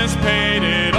has paid it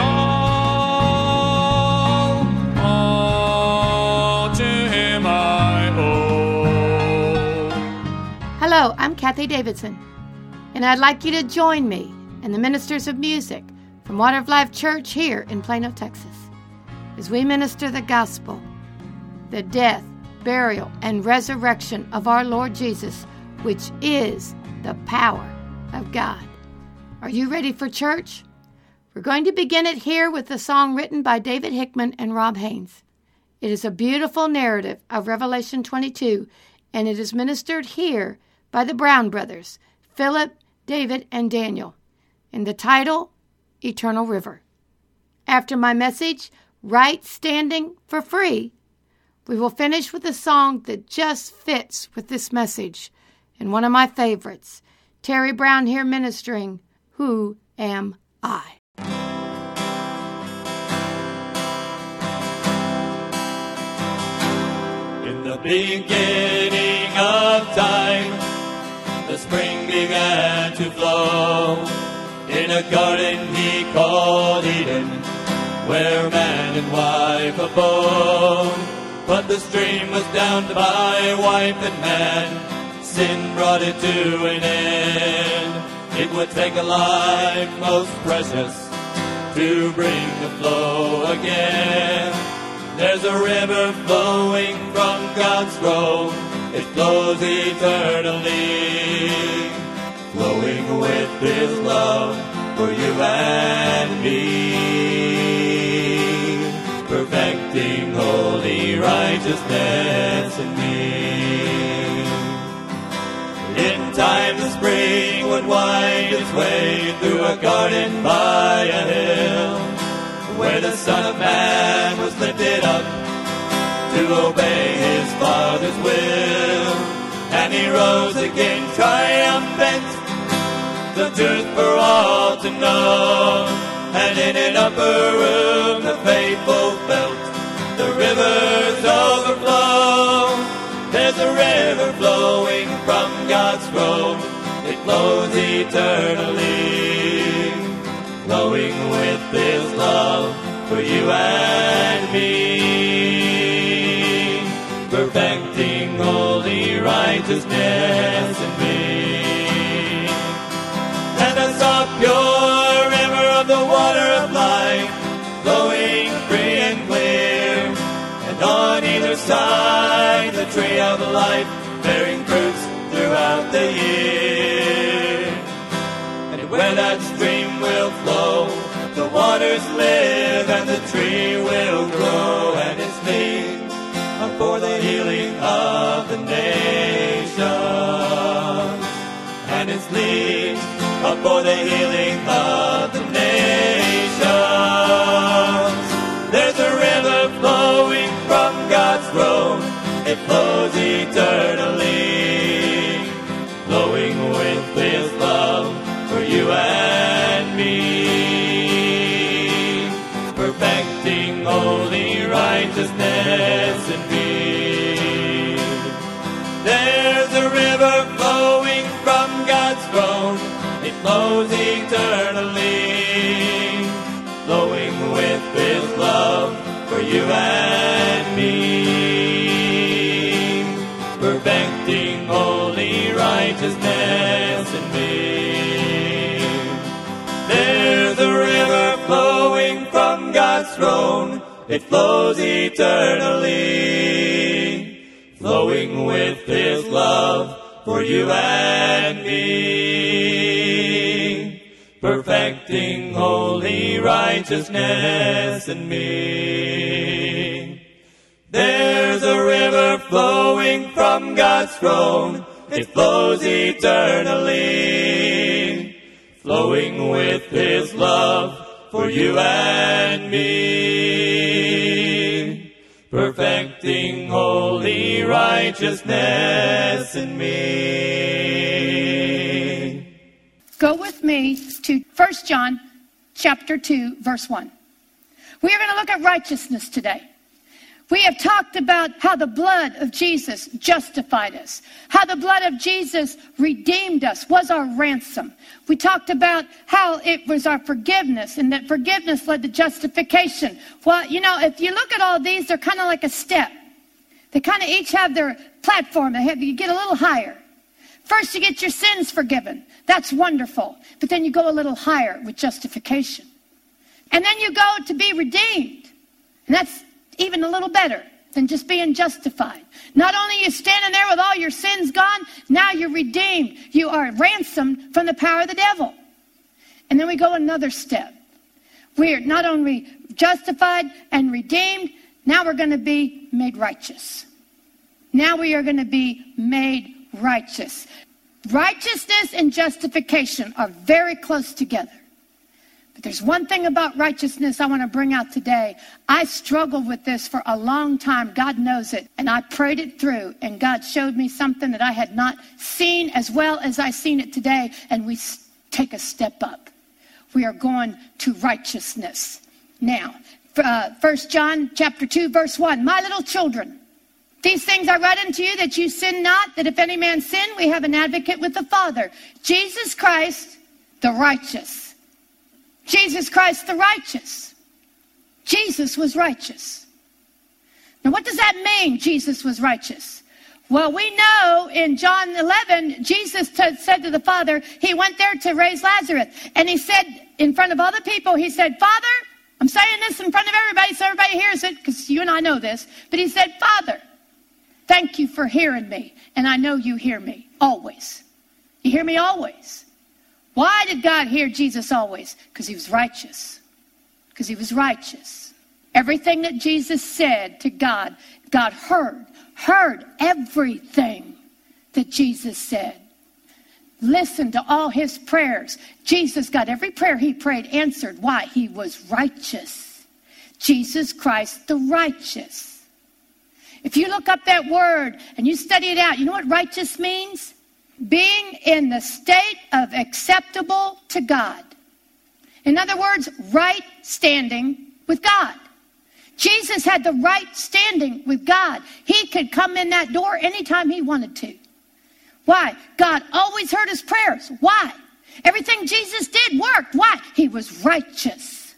all to him I owe. Hello, I'm Kathy Davidson, and I'd like you to join me and the ministers of music from Water of Life Church here in Plano, Texas, as we minister the gospel, the death, burial, and resurrection of our Lord Jesus, which is the power of God. Are you ready for church? We're going to begin it here with a song written by David Hickman and Rob Haynes. It is a beautiful narrative of Revelation 22, and it is ministered here by the Brown brothers, Philip, David, and Daniel, in the title, Eternal River. After my message, Right Standing for Free, we will finish with a song that just fits with this message, and one of my favorites, Terry Brown here ministering, Who Am I? In the beginning of time, the spring began to flow in a garden he called Eden, where man and wife abode. But the stream was drowned by wife and man, sin brought it to an end. It would take a life most precious to bring the flow again. There's a river flowing from God's throne. It flows eternally, flowing with His love for you and me, perfecting holy righteousness in me. In time the spring would wind its way through a garden by a hill, where the Son of Man was lifted up to obey His Father's will. And He rose again triumphant, the truth for all to know. And in an upper room the faithful felt the rivers overflow. There's a river flowing from God's throne. It flows eternally, flowing with His love for you and me, perfecting holy righteousness in me. And I saw pure river of the water of life, flowing free and clear, and on either side the tree of life, bearing fruits throughout the year. And where that stream will flow, the waters live and the tree will grow, and its leaves are for the healing of the nations, and its leaves are for the healing of the nations. There's a river flowing from God's throne. It flows eternally, flowing with His love for you and me, perfecting holy righteousness in me. There's a river flowing from God's throne. It flows eternally, flowing with His love for you and me, perfecting holy righteousness in me. There's a river flowing from God's throne. It flows eternally, flowing with His love for you and me, perfecting holy righteousness in me. There's a river flowing from God's throne. It flows eternally, flowing with His love for you and me, perfecting holy righteousness in me. Go with me to 1 John chapter 2, verse 1. We are going to look at righteousness today. We have talked about how the blood of Jesus justified us, how the blood of Jesus redeemed us, was our ransom. We talked about how it was our forgiveness, and that forgiveness led to justification. Well, if you look at all these, they're kind of like a step. They kind of each have their platform. You get a little higher. First, you get your sins forgiven. That's wonderful. But then you go a little higher with justification. And then you go to be redeemed. And that's even a little better than just being justified. Not only are you standing there with all your sins gone, now you're redeemed. You are ransomed from the power of the devil. And then we go another step. We're not only justified and redeemed, now we're going to be made righteous. Now we are going to be made righteous. Righteousness and justification are very close together. But there's one thing about righteousness I want to bring out today. I struggled with this for a long time. God knows it. And I prayed it through. And God showed me something that I had not seen as well as I seen it today. And we take a step up. We are going to righteousness. Now, 1 John chapter 2, verse 1. My little children, these things I write unto you that you sin not, that if any man sin, we have an advocate with the Father, Jesus Christ, the righteous. Jesus Christ, the righteous. Jesus was righteous. Now, what does that mean, Jesus was righteous? Well, we know in John 11, Jesus said to the Father, he went there to raise Lazarus. And he said, in front of all the people, he said, Father, I'm saying this in front of everybody so everybody hears it, because you and I know this. But he said, Father, thank you for hearing me. And I know you hear me always. You hear me always. Why did God hear Jesus always? Because he was righteous. Because he was righteous. Everything that Jesus said to God, God heard everything that Jesus said. Listen to all his prayers. Jesus got every prayer he prayed answered. Why? He was righteous. Jesus Christ, the righteous. If you look up that word and you study it out, you know what righteous means? Being in the state of acceptable to God. In other words, right standing with God. Jesus had the right standing with God. He could come in that door anytime he wanted to. Why? God always heard his prayers. Why? Everything Jesus did worked. Why? He was righteous.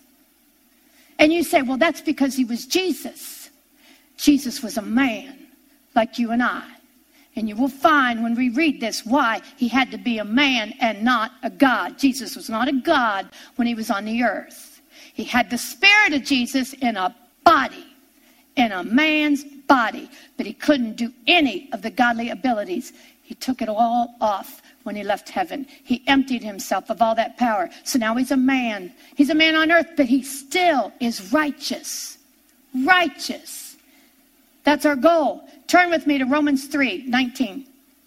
And you say, well, that's because he was Jesus. Jesus was a man like you and I. And you will find when we read this why he had to be a man and not a God. Jesus was not a God when he was on the earth. He had the spirit of Jesus in a body, in a man's body. But he couldn't do any of the godly abilities. He took it all off when he left heaven. He emptied himself of all that power. So now he's a man. He's a man on earth, but he still is righteous. Righteous. That's our goal. Turn with me to Romans 3:19.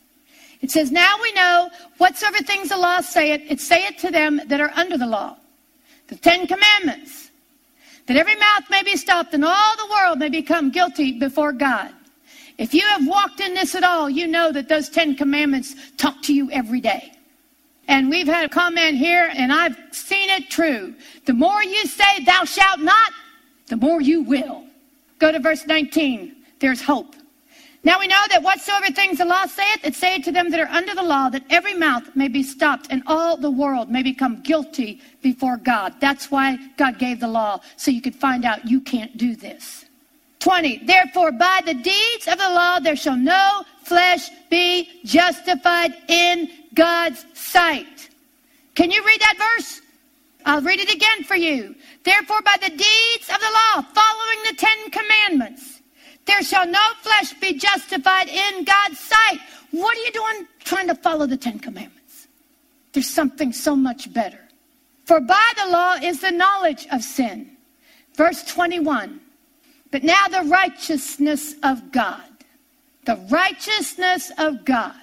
It says, now we know whatsoever things the law saith, it saith to them that are under the law. The 10 Commandments. That every mouth may be stopped and all the world may become guilty before God. If you have walked in this at all, you know that those 10 Commandments talk to you every day. And we've had a comment here, and I've seen it true. The more you say, thou shalt not, the more you will. Go to verse 19. There's hope. Now we know that whatsoever things the law saith, it saith to them that are under the law, that every mouth may be stopped and all the world may become guilty before God. That's why God gave the law, so you could find out you can't do this. 20, therefore by the deeds of the law there shall no flesh be justified in God's sight. Can you read that verse? I'll read it again for you. Therefore by the deeds of the law, following the 10 Commandments, there shall no flesh be justified in God's sight. What are you doing trying to follow the 10 Commandments? There's something so much better. For by the law is the knowledge of sin. Verse 21. But now the righteousness of God. The righteousness of God.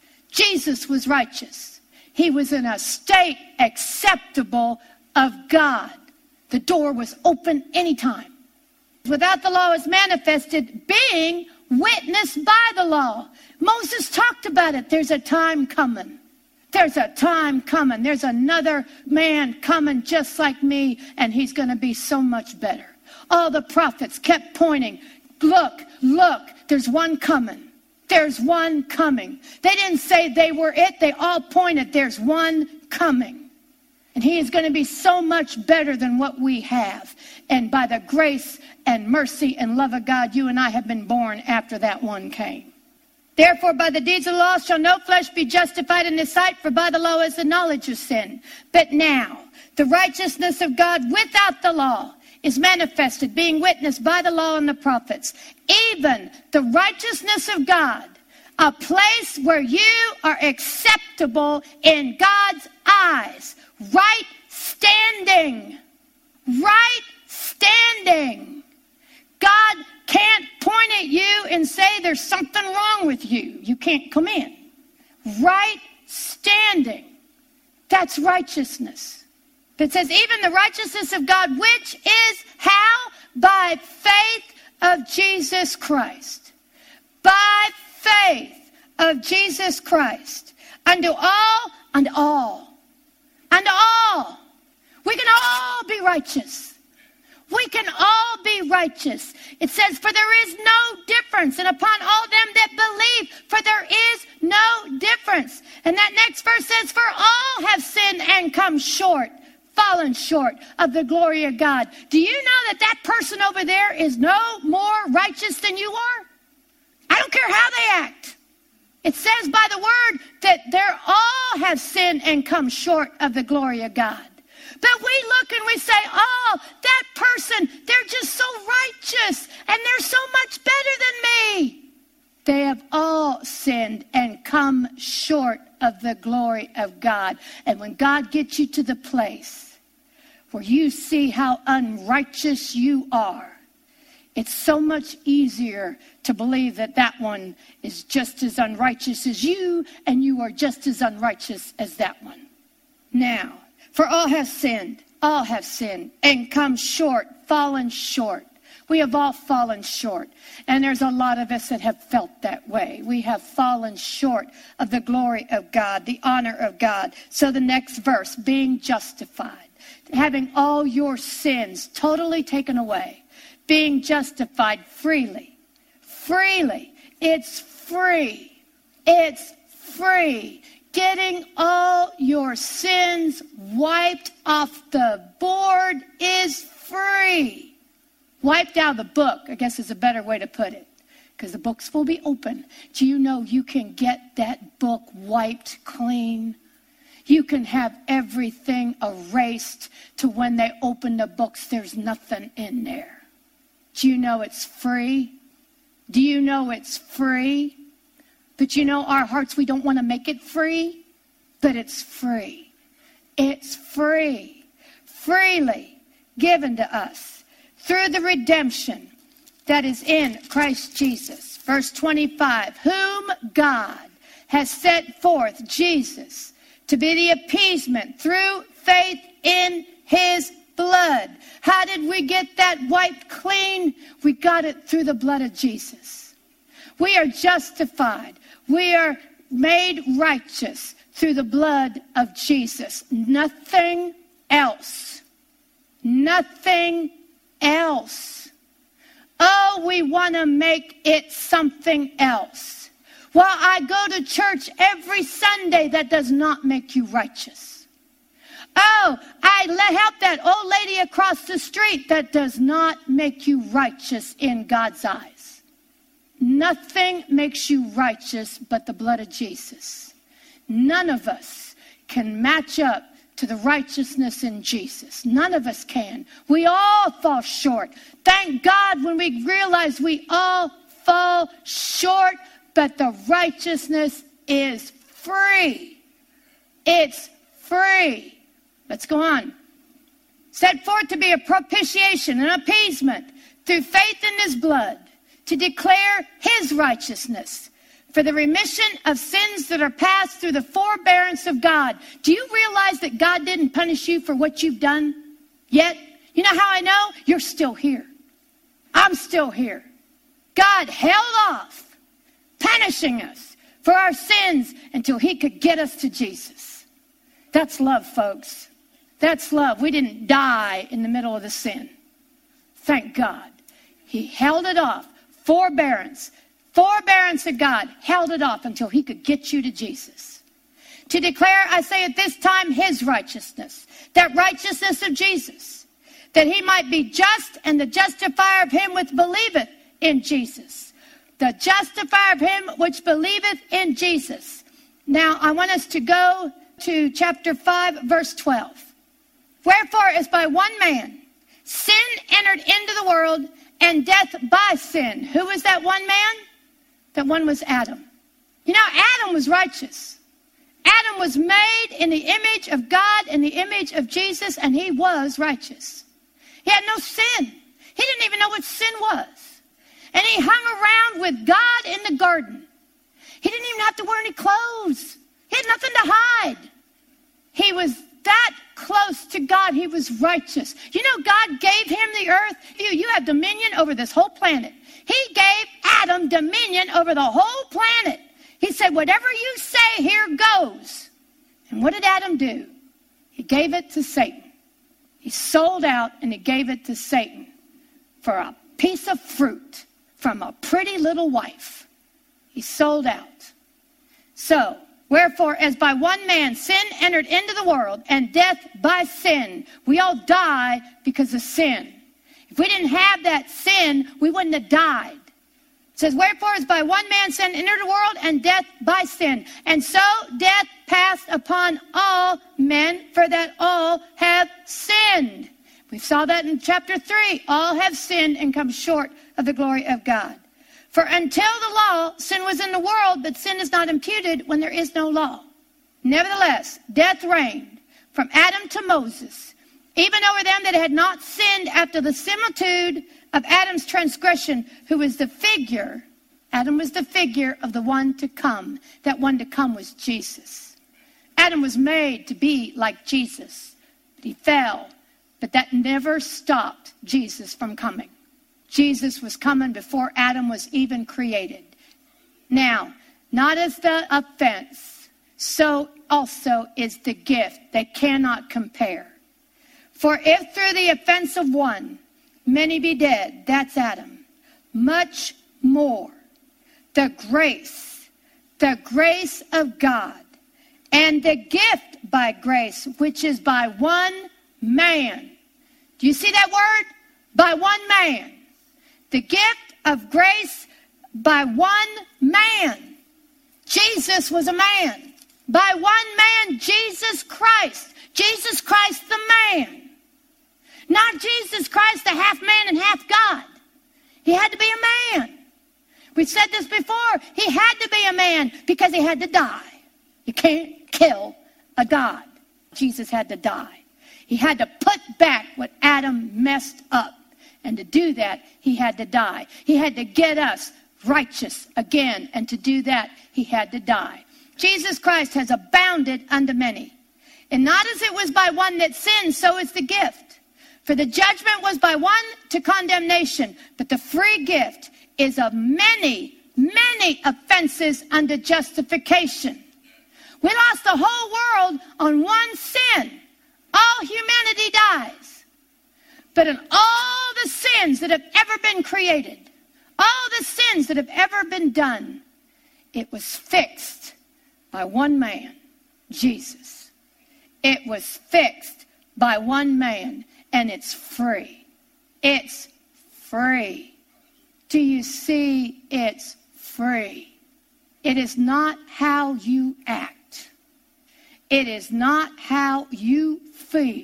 Jesus was righteous. He was in a state acceptable of God. The door was open anytime. Without the law is manifested, being witnessed by the law. Moses talked about it. There's a time coming. There's a time coming. There's another man coming just like me, and he's going to be so much better. All the prophets kept pointing, look, there's one coming. There's one coming. They didn't say they were it. They all pointed, there's one coming. And he is going to be so much better than what we have. And by the grace and mercy and love of God, you and I have been born after that one came. Therefore, by the deeds of the law shall no flesh be justified in his sight, for by the law is the knowledge of sin. But now, the righteousness of God without the law is manifested, being witnessed by the law and the prophets, even the righteousness of God, a place where you are acceptable in God's eyes. Right standing. Right standing. God can't point at you and say there's something wrong with you. You can't come in. Right standing. That's righteousness. It says even the righteousness of God, which is how? By faith of Jesus Christ. By faith of Jesus Christ. Unto all. We can all be righteous. We can all be righteous. It says, for there is no difference. And upon all them that believe, for there is no difference. And that next verse says, for all have sinned and come short, fallen short of the glory of God. Do you know that person over there is no more righteous than you are? I don't care how they act. It says by the word that they're all have sinned and come short of the glory of God. But we look and we say, oh, that person, they're just so righteous and they're so much better than me. They have all sinned and come short of the glory of God. And when God gets you to the place where you see how unrighteous you are, it's so much easier to believe that that one is just as unrighteous as you, and you are just as unrighteous as that one. Now, for all have sinned, and come short, fallen short. We have all fallen short, and there's a lot of us that have felt that way. We have fallen short of the glory of God, the honor of God. So the next verse, being justified, having all your sins totally taken away, being justified freely. Freely. It's free. It's free. Getting all your sins wiped off the board is free. Wiped out of the book, I guess is a better way to put it, because the books will be open. Do you know you can get that book wiped clean? You can have everything erased to when they open the books, there's nothing in there. Do you know it's free? Do you know it's free? But you know, our hearts, we don't want to make it free, but it's free. It's free. Freely given to us through the redemption that is in Christ Jesus. Verse 25, whom God has set forth, Jesus, to be the appeasement through faith in his blood. How did we get that wiped clean? We got it through the blood of Jesus. We are justified. We are made righteous through the blood of Jesus. Nothing else. Nothing else. Oh, we want to make it something else. Well, I go to church every Sunday. That does not make you righteous. Oh, I help that old lady across the street. That does not make you righteous in God's eyes. Nothing makes you righteous but the blood of Jesus. None of us can match up to the righteousness in Jesus. None of us can. We all fall short. Thank God when we realize we all fall short, but the righteousness is free. It's free. Let's go on. Set forth to be a propitiation, an appeasement, through faith in his blood, to declare his righteousness for the remission of sins that are passed through the forbearance of God. Do you realize that God didn't punish you for what you've done yet? You know how I know? You're still here. I'm still here. God held off punishing us for our sins until he could get us to Jesus. That's love, folks. That's love. We didn't die in the middle of the sin. Thank God. He held it off Forbearance. Forbearance of God held it off until he could get you to Jesus. To declare, I say at this time, his righteousness, that righteousness of Jesus, that he might be just and the justifier of him which believeth in Jesus. The justifier of him which believeth in Jesus. Now, I want us to go to chapter 5, verse 12. Wherefore, as by one man sin entered into the world, and death by sin. Who was that one man? That one was Adam. You know, Adam was righteous. Adam was made in the image of God, in the image of Jesus, and he was righteous. He had no sin. He didn't even know what sin was. And he hung around with God in the garden. He didn't even have to wear any clothes. He had nothing to hide. He was that close to God. He was righteous. You know, God gave him the earth. You have dominion over this whole planet. He gave Adam dominion over the whole planet. He said, whatever you say, here goes. And what did Adam do? He gave it to Satan. He sold out and he gave it to Satan for a piece of fruit from a pretty little wife. He sold out. So, wherefore, as by one man sin entered into the world, and death by sin, we all die because of sin. If we didn't have that sin, we wouldn't have died. It says, wherefore, as by one man sin entered the world, and death by sin. And so death passed upon all men, for that all have sinned. We saw that in chapter 3. All have sinned and come short of the glory of God. For until the law, sin was in the world, but sin is not imputed when there is no law. Nevertheless, death reigned from Adam to Moses, even over them that had not sinned after the similitude of Adam's transgression, who was the figure. Adam was the figure of the one to come. That one to come was Jesus. Adam was made to be like Jesus, but he fell. But that never stopped Jesus from coming. Jesus was coming before Adam was even created. Now, not as the offense, so also is the gift. They cannot compare. For if through the offense of one, many be dead, that's Adam, much more the grace of God, and the gift by grace, which is by one man. Do you see that word? By one man. The gift of grace by one man. Jesus was a man. By one man, Jesus Christ. Jesus Christ the man. Not Jesus Christ the half man and half God. He had to be a man. We've said this before. He had to be a man because he had to die. You can't kill a God. Jesus had to die. He had to put back what Adam messed up. And to do that, he had to die. He had to get us righteous again. And to do that, he had to die. Jesus Christ has abounded unto many. And not as it was by one that sinned, so is the gift. For the judgment was by one to condemnation. But the free gift is of many, many offenses unto justification. We lost the whole world on one sin. All humanity dies. But in all the sins that have ever been created, all the sins that have ever been done, it was fixed by one man, Jesus. It was fixed by one man, and it's free. It's free. Do you see? It's free. It is not how you act. It is not how you feel.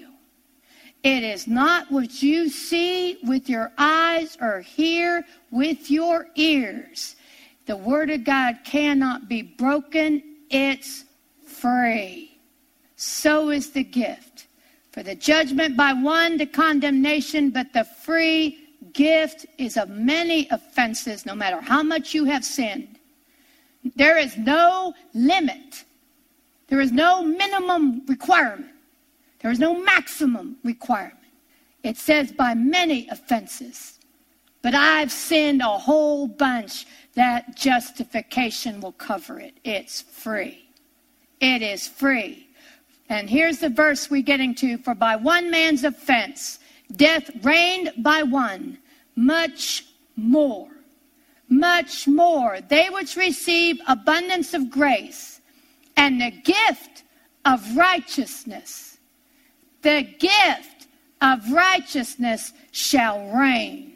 It is not what you see with your eyes or hear with your ears. The Word of God cannot be broken. It's free. So is the gift. For the judgment by one to condemnation, but the free gift is of many offenses, no matter how much you have sinned. There is no limit. There is no minimum requirement. There is no maximum requirement. It says by many offenses. But I've sinned a whole bunch. That justification will cover it. It's free. It is free. And here's the verse we're getting to. For by one man's offense, death reigned by one, much more much more they which receive abundance of grace and the gift of righteousness, the gift of righteousness shall reign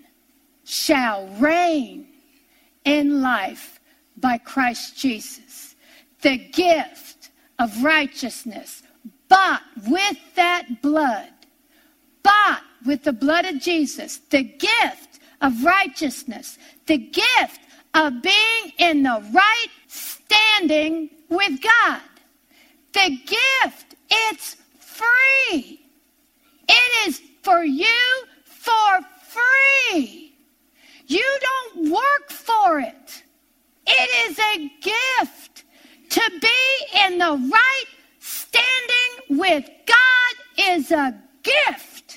in life by Christ Jesus. The gift of righteousness, bought with that blood, bought with the blood of Jesus, the gift of righteousness, the gift of being in the right standing with God. The gift, it's free. It is for you for free. You don't work for it. It is a gift. To be in the right standing with God is a gift.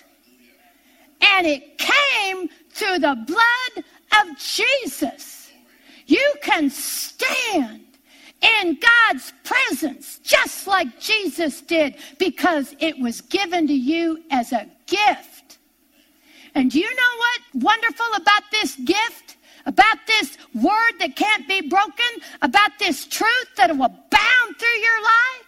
And it came through the blood of Jesus. You can stand in God's presence just like Jesus did because it was given to you as a gift. And do you know what wonderful about this gift? About this word that can't be broken? About this truth that will abound through your life?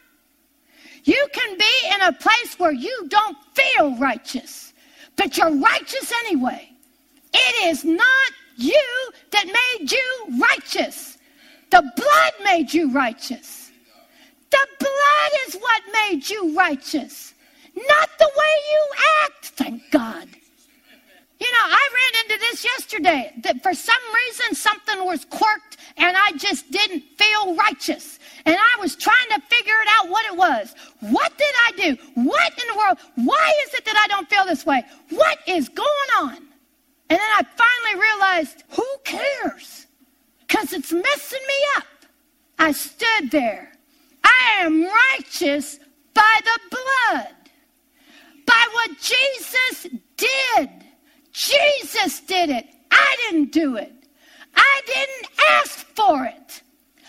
You can be in a place where you don't feel righteous, but you're righteous anyway. It is not you that made you righteous. The blood made you righteous. The blood is what made you righteous, not the way you act, thank God. You know, I ran into this yesterday, that for some reason something was quirked and I just didn't feel righteous. And I was trying to figure it out what it was. What did I do? What in the world? Why is it that I don't feel this way? What is going on? And then I finally realized, who cares? Because it's messing me up. I stood there. I am righteous by the blood. By what Jesus did. Jesus did it. I didn't do it. I didn't ask for it.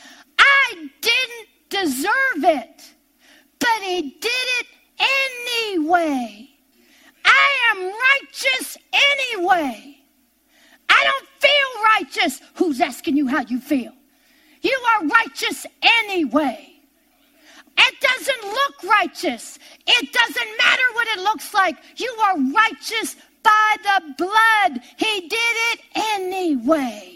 I didn't deserve it. But he did it anyway. I am righteous anyway. I don't feel righteous. Who's asking you how you feel? You are righteous anyway. It doesn't look righteous. It doesn't matter what it looks like. You are righteous by the blood. He did it anyway.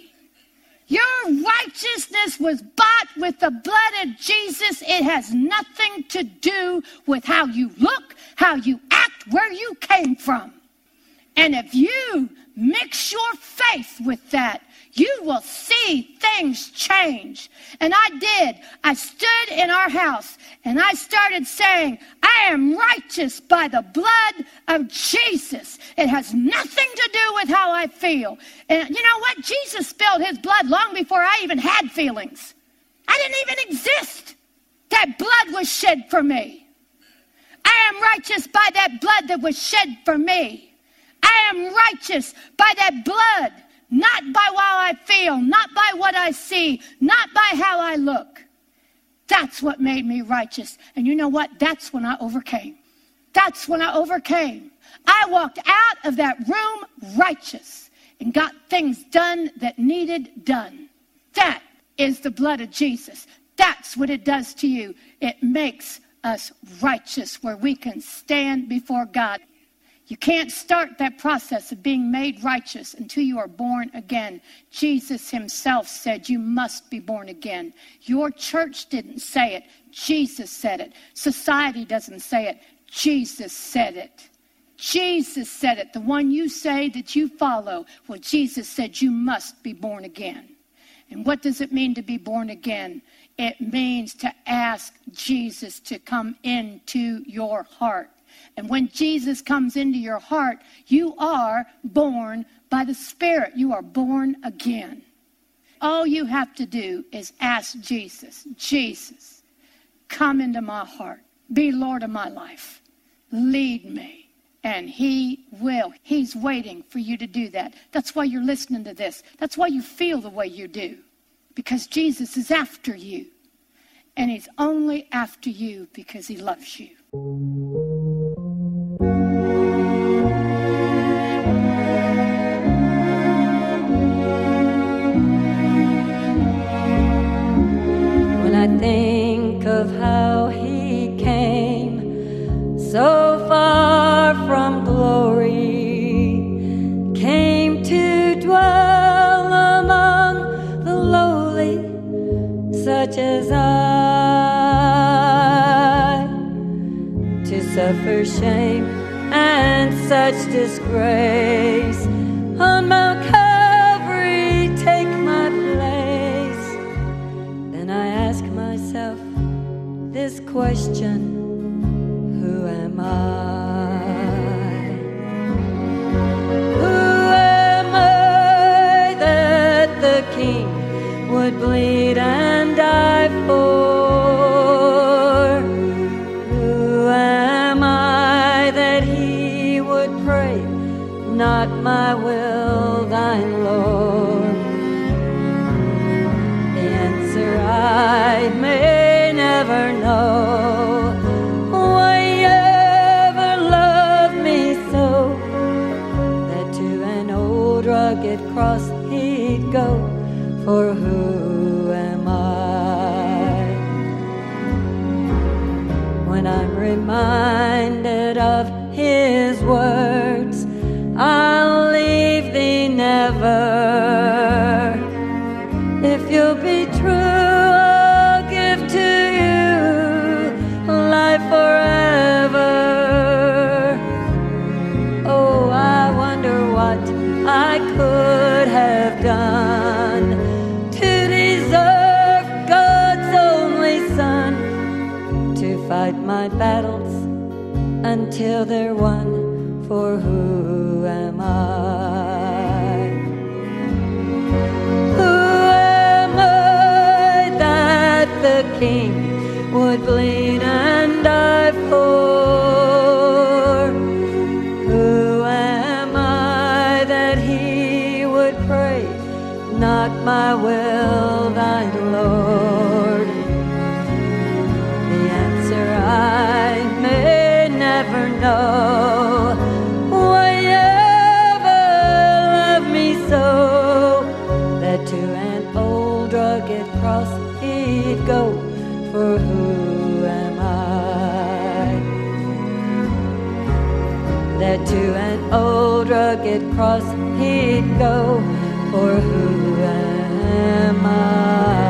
Your righteousness was bought with the blood of Jesus. It has nothing to do with how you look, how you act, where you came from. And if you mix your faith with that, you will see things change. And I did. I stood in our house and I started saying, I am righteous by the blood of Jesus. It has nothing to do with how I feel. And you know what? Jesus spilled his blood long before I even had feelings. I didn't even exist. That blood was shed for me. I am righteous by that blood that was shed for me. I am righteous by that blood, not by how I feel, not by what I see, not by how I look. That's what made me righteous. And you know what? That's when I overcame. That's when I overcame. I walked out of that room righteous and got things done that needed done. That is the blood of Jesus. That's what it does to you. It makes us righteous where we can stand before God. You can't start that process of being made righteous until you are born again. Jesus himself said you must be born again. Your church didn't say it. Jesus said it. Society doesn't say it. Jesus said it. Jesus said it. The one you say that you follow. Well, Jesus said you must be born again. And what does it mean to be born again? It means to ask Jesus to come into your heart. And when Jesus comes into your heart, you are born by the Spirit. You are born again. All you have to do is ask Jesus, Jesus, come into my heart. Be Lord of my life. Lead me. And he will. He's waiting for you to do that. That's why you're listening to this. That's why you feel the way you do. Because Jesus is after you. And he's only after you because he loves you. of how he came so far from glory, came to dwell among the lowly, such as I, to suffer shame and such disgrace. On Mount Calvary, take my place. Then I ask myself this question: who am I? Who am I that the King would bleed and die for? Who am I that he would pray, not my will, thine, Lord? The answer I may never know. Why you ever loved me so, that to an old rugged cross he'd go? For who am I? When I'm reminded of his words, I'll leave thee never. If you'll be true, I'll give to you life forever. Oh, I wonder what I could have done to deserve God's only Son, to fight my battles until they're won. For who am I? Who am I that the King would bleed and die for? Who am I that he would pray, not my will, thine, Lord? The answer I may never know. Go, for who am I? That to an old rugged cross he'd go, for who am I?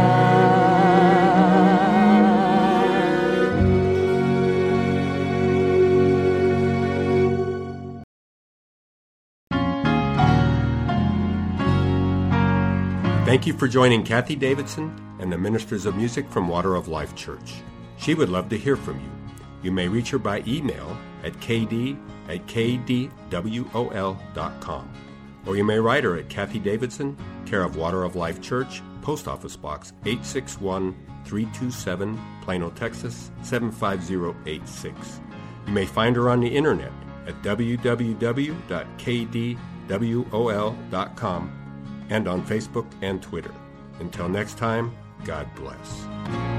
Thank you for joining Kathy Davidson and the Ministers of Music from Water of Life Church. She would love to hear from you. You may reach her by email at kd@kdwol.com, or you may write her at Kathy Davidson, care of Water of Life Church, Post Office Box 861-327, Plano, Texas 75086. You may find her on the internet at www.kdwol.com and on Facebook and Twitter. Until next time, God bless.